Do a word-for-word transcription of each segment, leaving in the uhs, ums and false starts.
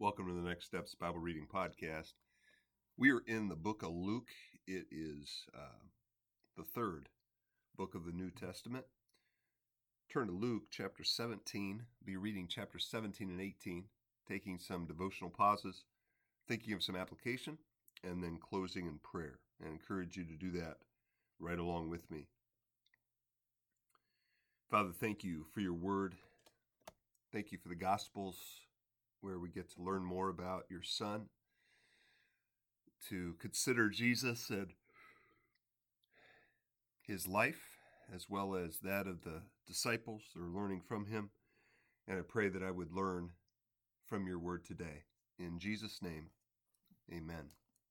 Welcome to the Next Steps Bible Reading Podcast. We are in the book of Luke. It is uh, the third book of the New Testament. Turn to Luke chapter seventeen. Be reading chapter seventeen and eighteen, taking some devotional pauses, thinking of some application, and then closing in prayer. I encourage you to do that right along with me. Father, thank you for your word. Thank you for the Gospels, where we get to learn more about your Son, to consider Jesus and his life, as well as that of the disciples that are learning from him. And I pray that I would learn from your word today. In Jesus' name, amen.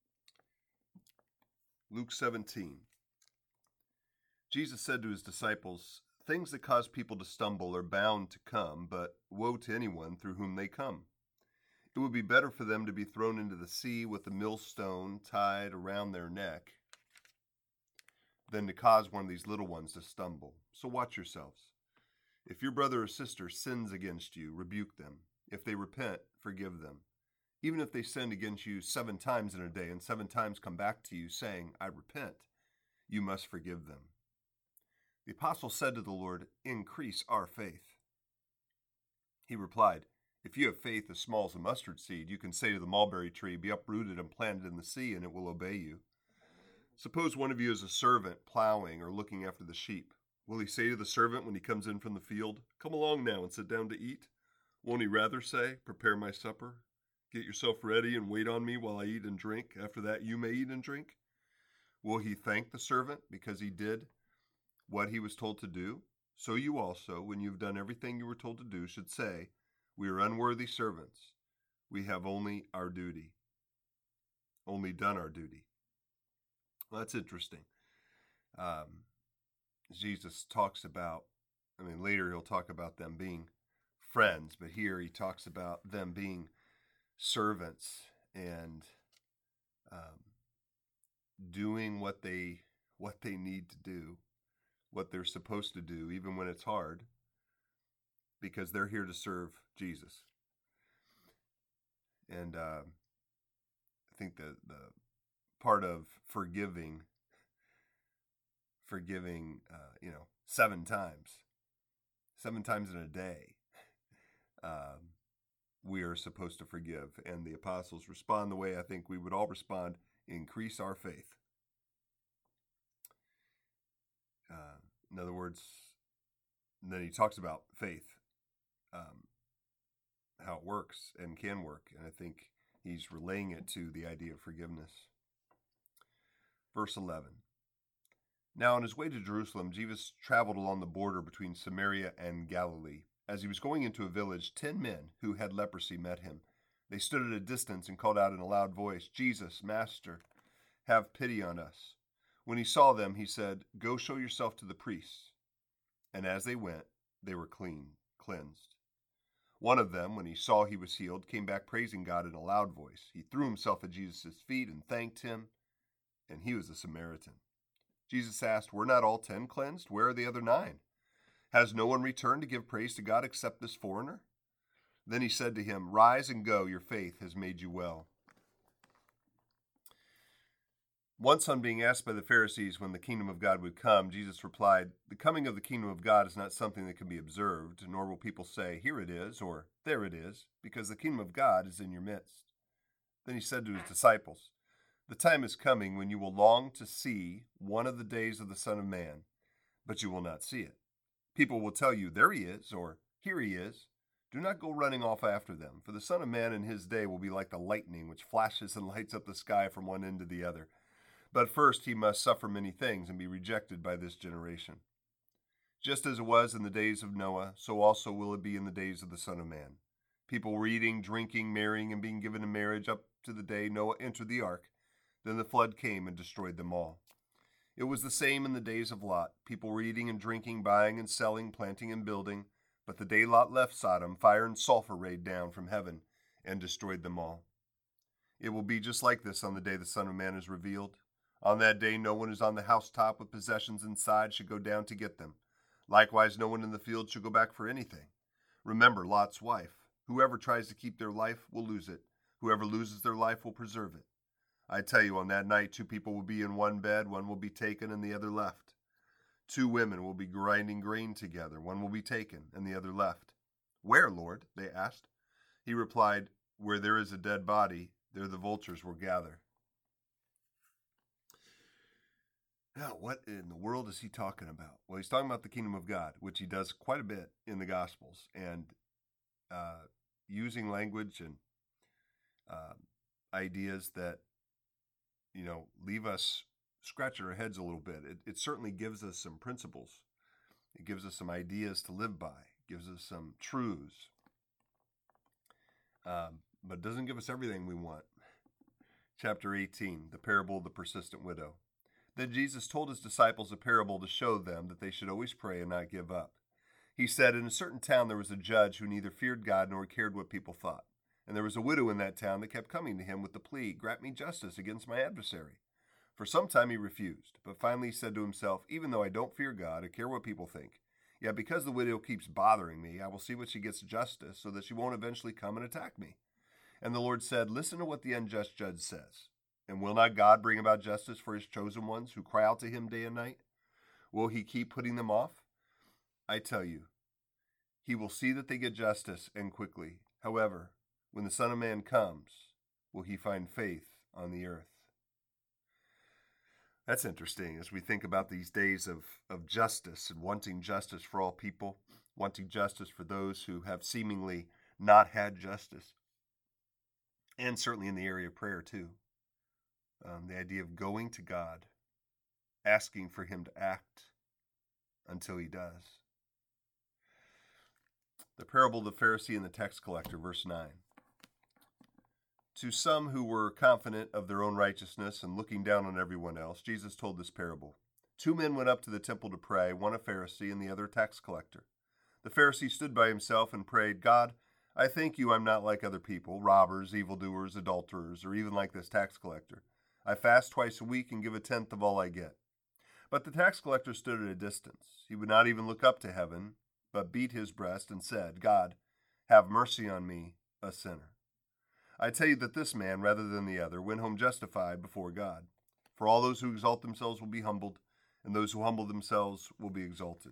Luke seventeen. Jesus said to his disciples, "Things that cause people to stumble are bound to come, but woe to anyone through whom they come. It would be better for them to be thrown into the sea with a millstone tied around their neck than to cause one of these little ones to stumble. So watch yourselves. If your brother or sister sins against you, rebuke them. If they repent, forgive them. Even if they sin against you seven times in a day and seven times come back to you saying, 'I repent,' you must forgive them." The apostle said to the Lord, "Increase our faith." He replied, "If you have faith as small as a mustard seed, you can say to the mulberry tree, 'Be uprooted and planted in the sea,' and it will obey you. Suppose one of you is a servant plowing or looking after the sheep. Will he say to the servant when he comes in from the field, 'Come along now and sit down to eat'? Won't he rather say, 'Prepare my supper, get yourself ready and wait on me while I eat and drink. After that you may eat and drink'? Will he thank the servant because he did what he was told to do? So you also, when you've done everything you were told to do, should say, 'We are unworthy servants. We have only our duty, only done our duty.'" Well, that's interesting. Um, Jesus talks about, I mean, later he'll talk about them being friends, but here he talks about them being servants and um, doing what they what they need to do, what they're supposed to do, even when it's hard, because they're here to serve Jesus. And uh, I think the the part of forgiving, forgiving, uh, you know, seven times, seven times in a day, um, we are supposed to forgive. And the apostles respond the way I think we would all respond: increase our faith. Uh, in other words, and then he talks about faith. Um, how it works and can work. And I think he's relaying it to the idea of forgiveness. Verse eleven. Now on his way to Jerusalem, Jesus traveled along the border between Samaria and Galilee. As he was going into a village, ten men who had leprosy met him. They stood at a distance and called out in a loud voice, "Jesus, Master, have pity on us." When he saw them, he said, "Go show yourself to the priests." And as they went, they were clean, cleansed. One of them, when he saw he was healed, came back praising God in a loud voice. He threw himself at Jesus' feet and thanked him, and he was a Samaritan. Jesus asked, "Were not all ten cleansed? Where are the other nine? Has no one returned to give praise to God except this foreigner?" Then he said to him, "Rise and go, your faith has made you well." Once on being asked by the Pharisees when the kingdom of God would come, Jesus replied, "The coming of the kingdom of God is not something that can be observed, nor will people say, 'Here it is,' or 'There it is,' because the kingdom of God is in your midst." Then he said to his disciples, "The time is coming when you will long to see one of the days of the Son of Man, but you will not see it. People will tell you, 'There he is,' or 'Here he is.' Do not go running off after them, for the Son of Man in his day will be like the lightning which flashes and lights up the sky from one end to the other. But first he must suffer many things and be rejected by this generation. Just as it was in the days of Noah, so also will it be in the days of the Son of Man. People were eating, drinking, marrying, and being given in marriage up to the day Noah entered the ark. Then the flood came and destroyed them all. It was the same in the days of Lot. People were eating and drinking, buying and selling, planting and building. But the day Lot left Sodom, fire and sulfur rained down from heaven and destroyed them all. It will be just like this on the day the Son of Man is revealed. On that day, no one who is on the housetop with possessions inside should go down to get them. Likewise, no one in the field should go back for anything. Remember Lot's wife. Whoever tries to keep their life will lose it. Whoever loses their life will preserve it. I tell you, on that night, two people will be in one bed, one will be taken and the other left. Two women will be grinding grain together, one will be taken and the other left. Where, Lord? They asked. He replied, where there is a dead body, there the vultures will gather. Now, what in the world is he talking about? Well, he's talking about the kingdom of God, which he does quite a bit in the Gospels, and uh, using language and uh, ideas that, you know, leave us scratching our heads a little bit. It, it certainly gives us some principles. It gives us some ideas to live by. It gives us some truths. Um, but it doesn't give us everything we want. Chapter eighteen, the parable of the persistent widow. Then Jesus told his disciples a parable to show them that they should always pray and not give up. He said, in a certain town there was a judge who neither feared God nor cared what people thought. And there was a widow in that town that kept coming to him with the plea, grant me justice against my adversary. For some time he refused, but finally he said to himself, even though I don't fear God or care what people think, yet because the widow keeps bothering me, I will see what she gets justice so that she won't eventually come and attack me. And the Lord said, listen to what the unjust judge says. And will not God bring about justice for his chosen ones who cry out to him day and night? Will he keep putting them off? I tell you, he will see that they get justice and quickly. However, when the Son of Man comes, will he find faith on the earth? That's interesting as we think about these days of, of justice and wanting justice for all people, wanting justice for those who have seemingly not had justice. And certainly in the area of prayer too. Um, the idea of going to God, asking for him to act until he does. The parable of the Pharisee and the tax collector, verse nine. To some who were confident of their own righteousness and looking down on everyone else, Jesus told this parable. Two men went up to the temple to pray, one a Pharisee and the other a tax collector. The Pharisee stood by himself and prayed, God, I thank you I'm not like other people, robbers, evildoers, adulterers, or even like this tax collector. I fast twice a week and give a tenth of all I get. But the tax collector stood at a distance. He would not even look up to heaven, but beat his breast and said, God, have mercy on me, a sinner. I tell you that this man, rather than the other, went home justified before God. For all those who exalt themselves will be humbled, and those who humble themselves will be exalted.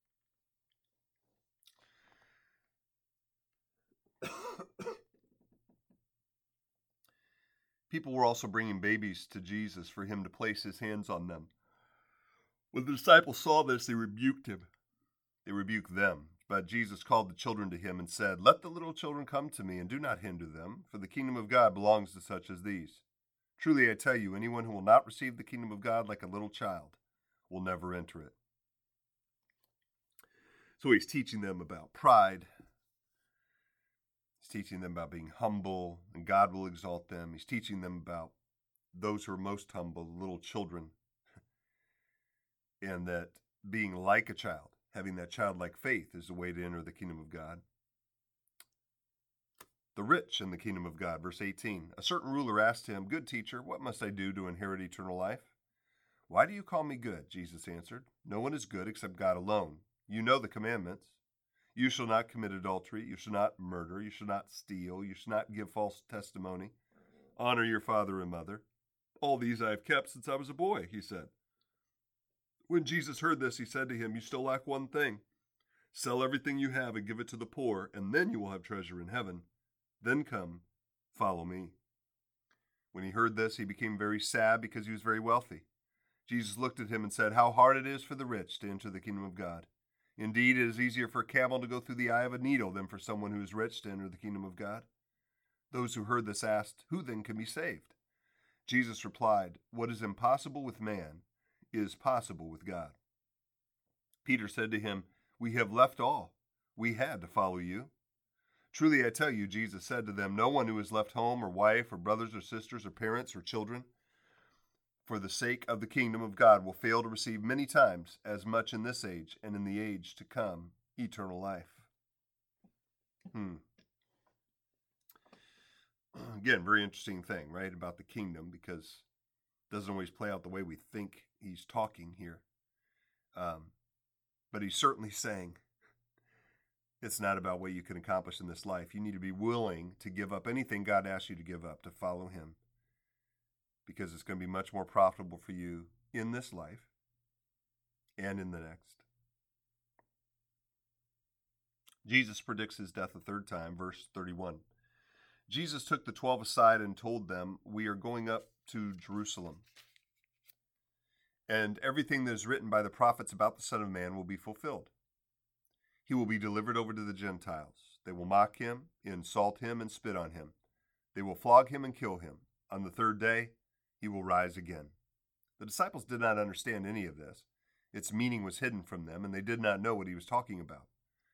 People were also bringing babies to Jesus for him to place his hands on them. When the disciples saw this, they rebuked him. They rebuked them. But Jesus called the children to him and said, let the little children come to me, and do not hinder them, for the kingdom of God belongs to such as these. Truly I tell you, anyone who will not receive the kingdom of God like a little child will never enter it. So he's teaching them about pride. He's teaching them about being humble, and God will exalt them. He's teaching them about those who are most humble, little children, and that being like a child, having that childlike faith, is the way to enter the kingdom of God. The rich in the kingdom of God, verse eighteen. A certain ruler asked him, good teacher, what must I do to inherit eternal life? Why do you call me good? Jesus answered. No one is good except God alone. You know the commandments. You shall not commit adultery. You shall not murder. You shall not steal. You shall not give false testimony. Honor your father and mother. All these I have kept since I was a boy, he said. When Jesus heard this, he said to him, you still lack one thing. Sell everything you have and give it to the poor, and then you will have treasure in heaven. Then come, follow me. When he heard this, he became very sad because he was very wealthy. Jesus looked at him and said, how hard it is for the rich to enter the kingdom of God. Indeed, it is easier for a camel to go through the eye of a needle than for someone who is rich to enter the kingdom of God. Those who heard this asked, who then can be saved? Jesus replied, what is impossible with man is possible with God. Peter said to him, we have left all. We had to follow you. Truly I tell you, Jesus said to them, no one who has left home or wife or brothers or sisters or parents or children for the sake of the kingdom of God will fail to receive many times as much in this age and in the age to come eternal life. Hmm. Again, very interesting thing, right, about the kingdom, because it doesn't always play out the way we think he's talking here. Um, but he's certainly saying It's not about what you can accomplish in this life. You need to be willing to give up anything God asks you to give up to follow him, because it's going to be much more profitable for you in this life and in the next. Jesus predicts his death a third time, verse thirty-one. Jesus took the twelve aside and told them, "We are going up to Jerusalem, and everything that is written by the prophets about the Son of Man will be fulfilled. He will be delivered over to the Gentiles. They will mock him, insult him, and spit on him. They will flog him and kill him. On the third day, he will rise again." The disciples did not understand any of this. Its meaning was hidden from them, and they did not know what he was talking about.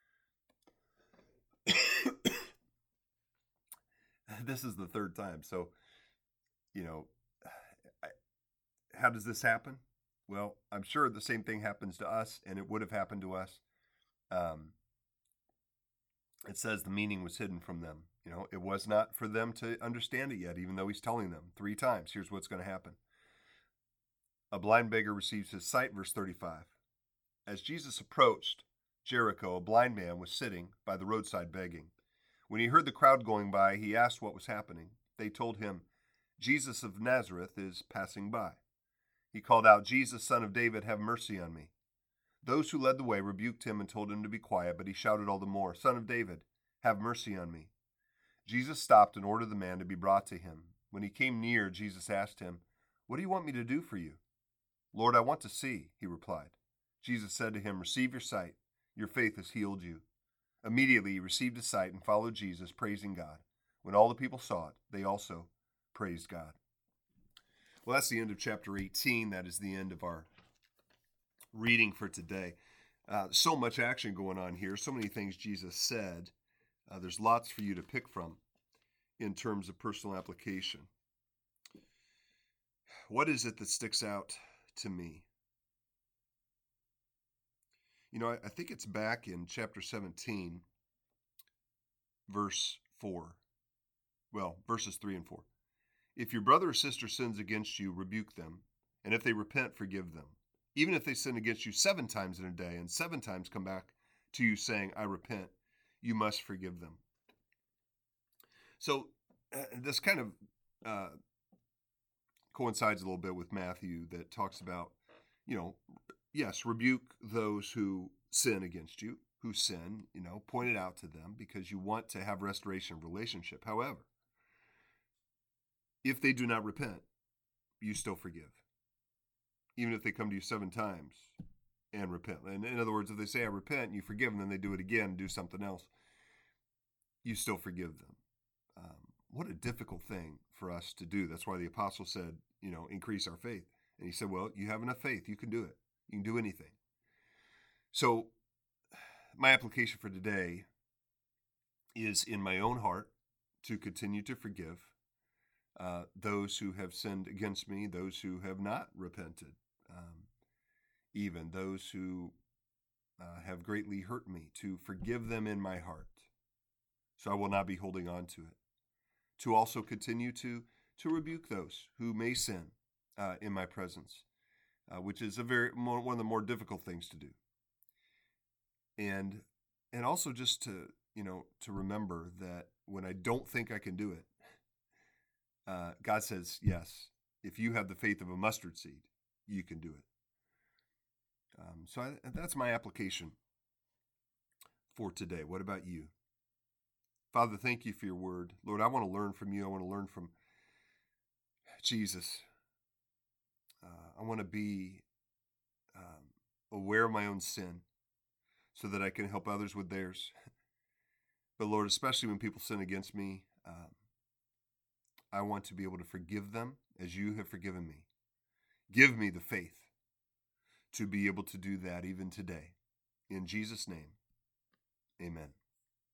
This is the third time. So, you know, I, how does this happen? Well, I'm sure the same thing happens to us, and it would have happened to us. Um, it says the meaning was hidden from them. You know, it was not for them to understand it yet, even though he's telling them three times, here's what's going to happen. A blind beggar receives his sight, verse thirty-five. As Jesus approached Jericho, a blind man was sitting by the roadside begging. When he heard the crowd going by, he asked what was happening. They told him, "Jesus of Nazareth is passing by." He called out, "Jesus, Son of David, have mercy on me." Those who led the way rebuked him and told him to be quiet, but he shouted all the more, "Son of David, have mercy on me." Jesus stopped and ordered the man to be brought to him. When he came near, Jesus asked him, "What do you want me to do for you?" "Lord, I want to see," he replied. Jesus said to him, "Receive your sight. Your faith has healed you." Immediately he received his sight and followed Jesus, praising God. When all the people saw it, they also praised God. Well, that's the end of chapter eighteen. That is the end of our reading for today. Uh, so much action going on here. So many things Jesus said. Uh, there's lots for you to pick from in terms of personal application. What is it that sticks out to me? You know, I, I think it's back in chapter seventeen, verse four. Well, verses three and four. If your brother or sister sins against you, rebuke them, and if they repent, forgive them. Even if they sin against you seven times in a day, and seven times come back to you saying, "I repent," you must forgive them. So uh, this kind of uh, coincides a little bit with Matthew that talks about, you know, yes, rebuke those who sin against you, who sin, you know, point it out to them because you want to have restoration of relationship. However, if they do not repent, you still forgive. Even if they come to you seven times and repent. And in other words, if they say, "I repent," and you forgive them, then they do it again and do something else, you still forgive them. Um, what a difficult thing for us to do. That's why the apostle said, you know, increase our faith. And he said, well, you have enough faith. You can do it. You can do anything. So my application for today is in my own heart to continue to forgive uh, those who have sinned against me, those who have not repented, um, even those who uh, have greatly hurt me, to forgive them in my heart. So I will not be holding on to it. To also continue to, to rebuke those who may sin uh, in my presence, uh, which is a very more, one of the more difficult things to do. And and also just to, you know, to remember that when I don't think I can do it, uh, God says, yes, if you have the faith of a mustard seed, you can do it. Um, so I, that's my application for today. What about you? Father, thank you for your word. Lord, I want to learn from you. I want to learn from Jesus. Uh, I want to be um, aware of my own sin so that I can help others with theirs. But Lord, especially when people sin against me, um, I want to be able to forgive them as you have forgiven me. Give me the faith to be able to do that even today. In Jesus' name, amen.